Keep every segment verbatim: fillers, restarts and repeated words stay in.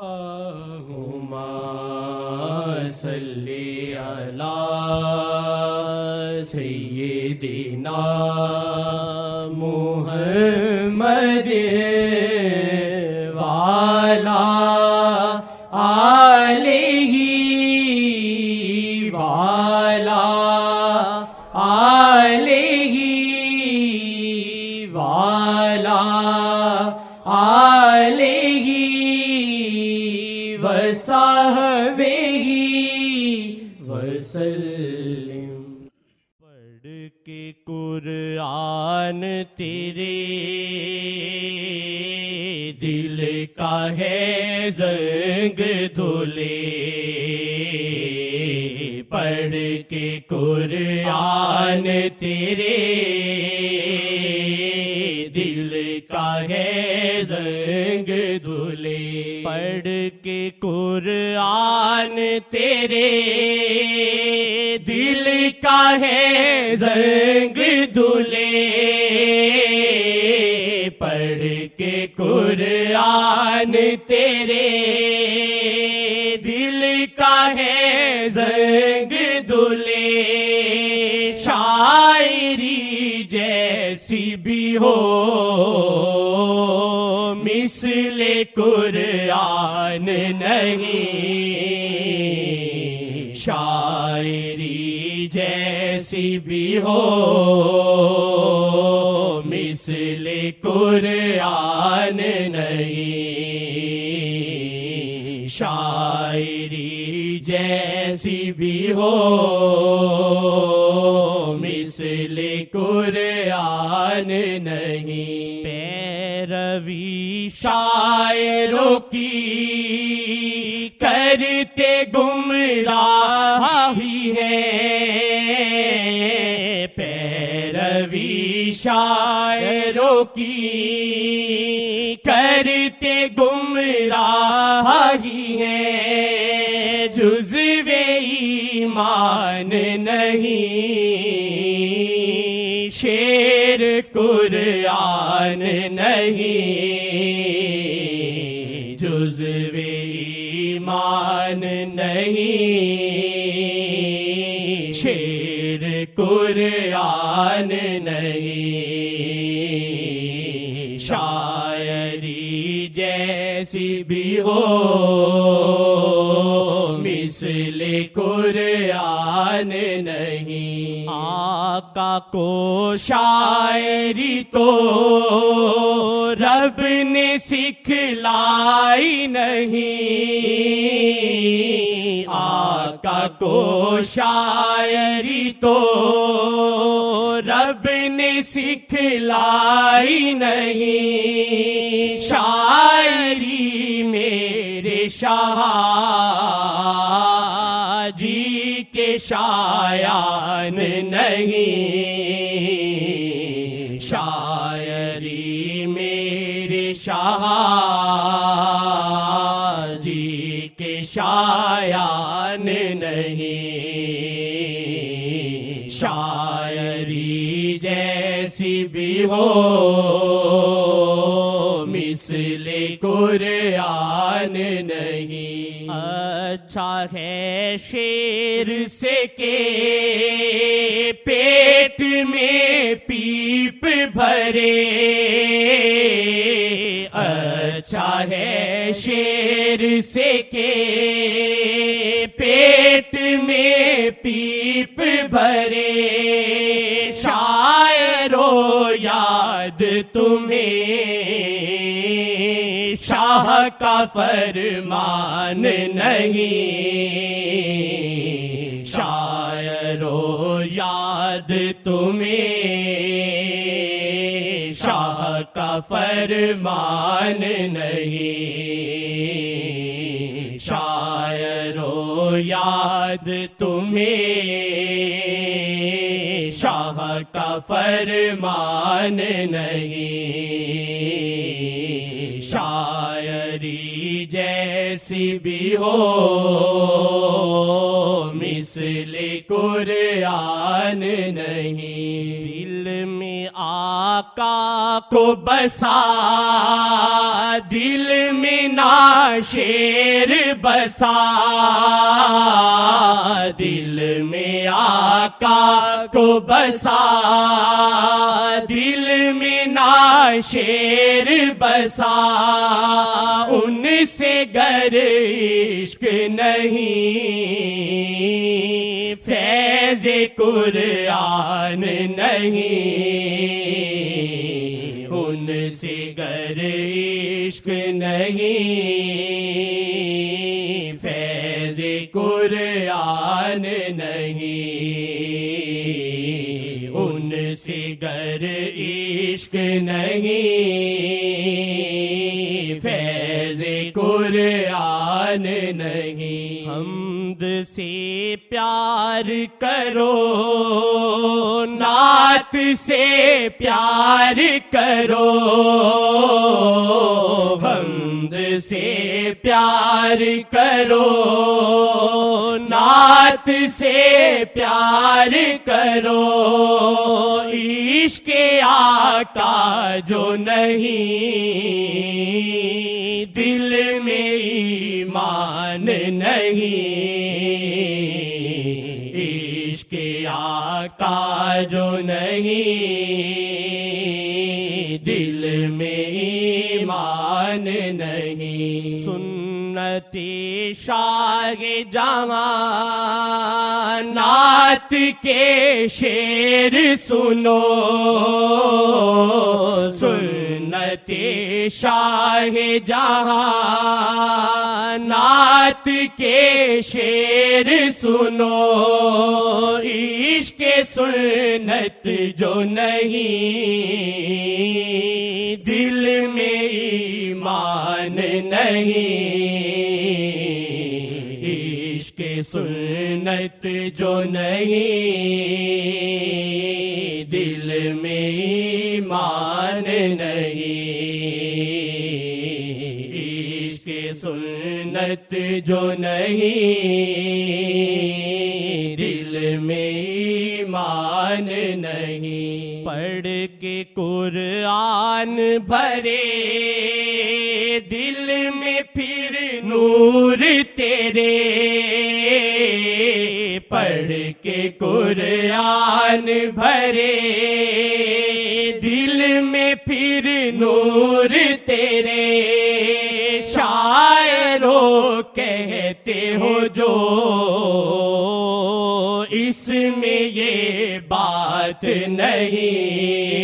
اللہم صلی علی سیدنا محمد وعلی آلہ وعلی آلہ وعلی آلہ وصحبہ وسلم۔ پڑھ کے قرآن تیرے دل کا ہے زنگ دھلے، پڑھ کے قرآن تیرے دل کا ہے زنگ دھلے، پڑھ کے قرآن تیرے دل کا ہے زنگ دھلے، پڑھ کے قرآن تیرے دل کا ہے زنگ دھلے، شاعری جیسی بھی ہو مثل قرآن نہیں، شاعری جیسی بھی ہو مثل قرآن نہیں، شاعری جیسی بھی ہو مثل قرآن نہیں، پیروی شاعروں کی کرتے گمراہی ہے، پیروی شاعروں کی کرتے گمراہی ہے، جزو ایمان نہیں، شعر قرآن نہیں، جزو ایمان نہیں، شعر قرآن نہیں، شاعری جیسی بھی ہو مثل قرآن نہیں، آقا کو شاعری تو رب نے سکھلائی نہیں، آقا کو شاعری تو رب نے سکھلائی نہیں، شاعری میرے شاہ جی کے شایان نہیں، شاعری میرے شاہ جی کے شایان نہیں، شاعری جیسی بھی ہو مثل قرآن نہیں، اچھا ہے شیر سے کہ پیٹ میں پیپ بھرے، اچھا ہے شیر سے کہ پیٹ میں پیپ بھرے، شاعرو یاد تمہیں شاہ کا فرمان نہیں، شاعرو یاد تمہیں شاہ کا فرمان نہیں، شاعرو یاد تمہیں شاہ کا فرمان نہیں، شاعری جیسی بھی ہو مثل قرآن نہیں، دل میں آ آقا کو بسا دل میں نا شیر بسا دل میں آقا کو بسا دل میں نا شیر بسا ان سے گر عشق نہیں فیض قرآن نہیں ان سے گر عشق نہیں فیض قرآن نہیں ان سے گر عشق نہیں فیض قرآن نہیں حمد سے پیار کرو نعت سے پیار کرو حمد سے پیار کرو نعت سے پیار کرو عشق آقا جو نہیں دل میں ایمان نہیں عشق آقا جو نہیں دل میں ایمان نہیں سنت شاہ جہاں نعت کے شعر سنو سنت شاہ جہاں نعت کے شعر سنو عشق سنت جو نہیں دل میں ایمان نہیں عشق سنت جو نہیں دل میں ایمان نہیں عشق سنت جو نہیں دل میں ایمان نہیں پڑھ کے قرآن بھرے دل میں پھر نور تیرے پڑھ کے قرآن بھرے دل میں پھر نور تیرے شاعروں کہتے ہو جو اس میں یہ بات نہیں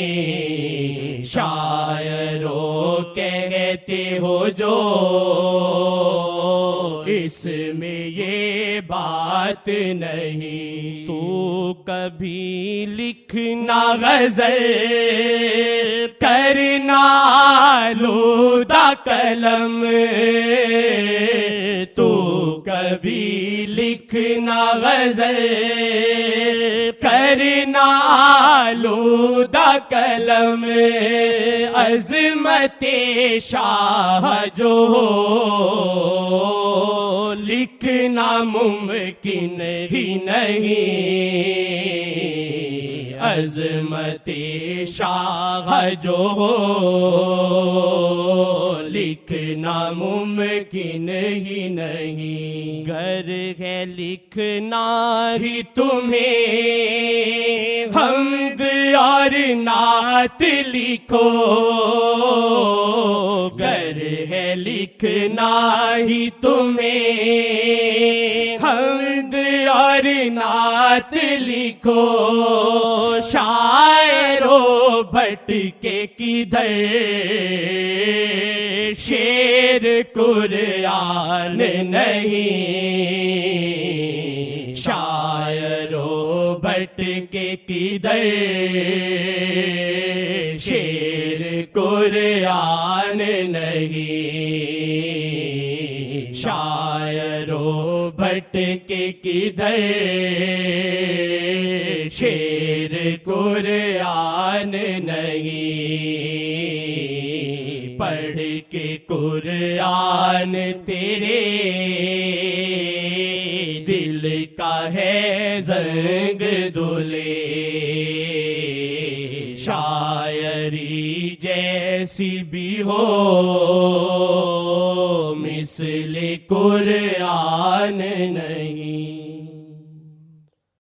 شاعروں کہتے ہو جو اس میں یہ بات نہیں تو کبھی لکھنا غزل کرنا آلودہ قلم تو کبھی لکھنا غزل کرنا آلودہ قلم عظمت شاہ جو ہو لکھنا ممکن ہی نہیں عظمت شاہ جو ہو لکھنا ممکن ہی نہیں گر ہے لکھنا ہی تمہیں حمد اور نعت لکھو گر ہے لکھنا ہی تمہیں حمد اور نعت لکھو شاعروں بھٹکے کدھر شعر قرآن نہیں شاعروں بھٹکے کدھر شعر قرآن نہیں شاعروں بھٹکے کدھر شعر قرآن نہیں پڑھ کے قرآن تیرے دل کا ہے زنگ دلے شاعر کیسی بھی ہو مثل قرآن نہیں.